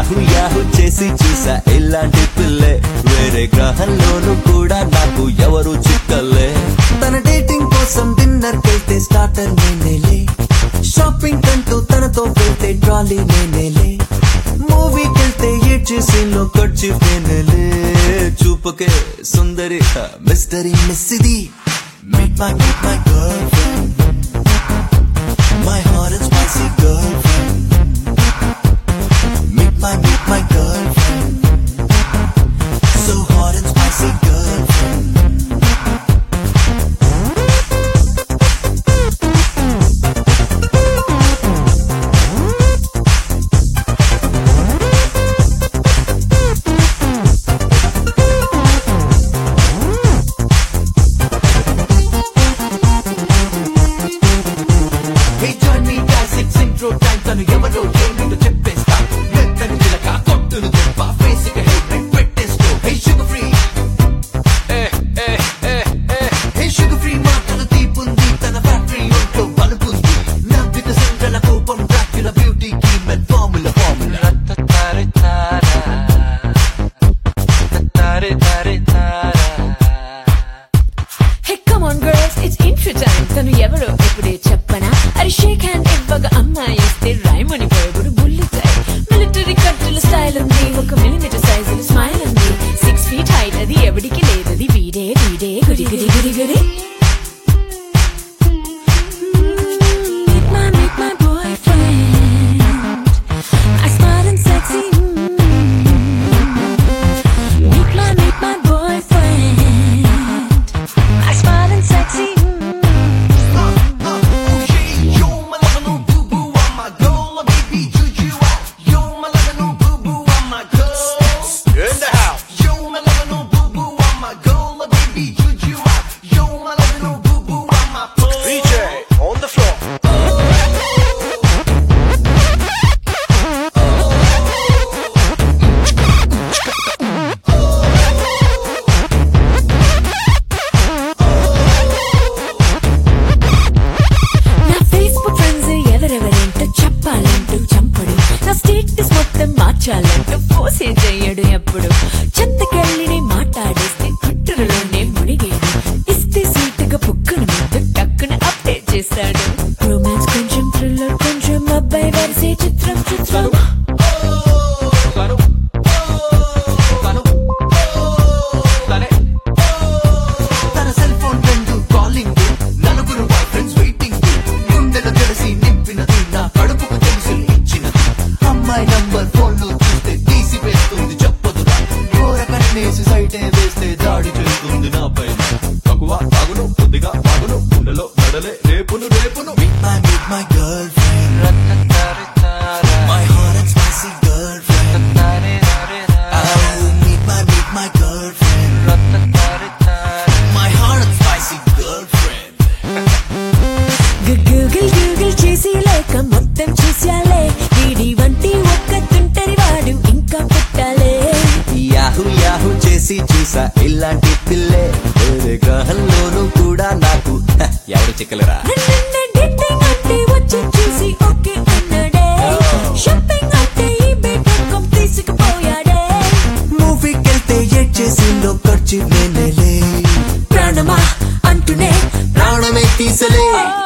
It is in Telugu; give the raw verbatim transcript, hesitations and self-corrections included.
యాహు యాహు చేసి చూసా ఇలాంటి పిల్లే వేరే గ్రహంలోనూ కూడా నాకు ఎవరు చిక్కలే తన డేటింగ్ కోసం డిన్నర్ కెళ్తే స్టార్టర్ నేనేలే షాపింగ్ కంటూ తనతో వెళ్తే ట్రాలీ నేనేలే మూవీకి వెళ్తే ఏడ్చే సీన్ లో ఖర్చు నేనేలే చూపకే సుందరి మిస్టరీ మిస్సిది Meet my, meet my girlfriend My hot and spicy girlfriend Meet my, meet my girlfriend So hot and spicy girlfriend Hey, come on, girls, it's intro time. Tanu evaro eppude cheppana. Ari shake hand ivvaga amma iste raimani poyagudu bully type. Military cuttula style undi, oka millimeter size lu smile undi. Six feet height adi evadiki ledadi veede veede gudi gudi gudi gudi. Meet my meet my boyfriend. I smart and sexy. Meet my meet my boyfriend. I smart and sexy. మార్చాలంటూ పోసే చెయ్యడు ఎప్పుడు చెత్తకెళ్ళిని మాట్లాడేస్తే ట్విట్టర్లోనే మునిగేడు ఇస్తే సీటుగా పుక్కును ముందు టక్కున అప్డేట్ చేస్తాడు రొమాన్స్ కొంచెం థ్రిల్లర్ కొంచెం అబ్బాయి వరిసే చిత్రం చిత్రం తన సెల్ ఫోన్ రెండు కాలింగ్ నలుగురు బాయ్ ఫ్రెండ్స్ వెయిటింగ్ గుండెలో తెలిసి నింపినది నా కడుపుకు తెలుసు ఇచ్చినది అమ్మాయి నంబర్ ఫోన్ లో చూస్తే తీసి వేస్తుంది చెప్పదురా ఘోర కన్నేసి సైటే వేస్తే దాడి చేస్తుంది నా పైన తక్కువ తాగును కొద్దిగా తాగును గుండెలో నడలే రేపును రేపును Meet my, meet my girlfriend My hot and spicy girlfriend Oh, meet my, meet my girlfriend My hot and spicy girlfriend Google Google చేసి లేక మొత్తం చూసాలే వీడి వంటి ఒక్క తుంటరి వాడు ఇంకా పుట్టాలే యాహు యాహు చేసి చూసా ఇలాంటి పిల్లే వేరే గ్రహంలోనూ కూడా నాకు ఎవరు చిక్కలరా నన్ను డేటింగ్ అంటే వచ్చి చూసి ఓకే అన్నాడే షాపింగ్ అంటే ఈ బేటకం తీసుకుపోయాడే మూవీకి వెళ్తే ఏడ్చేసి లో ఖర్చు నేనేలే ప్రాణమా అంటూనే ప్రాణమే తీసలే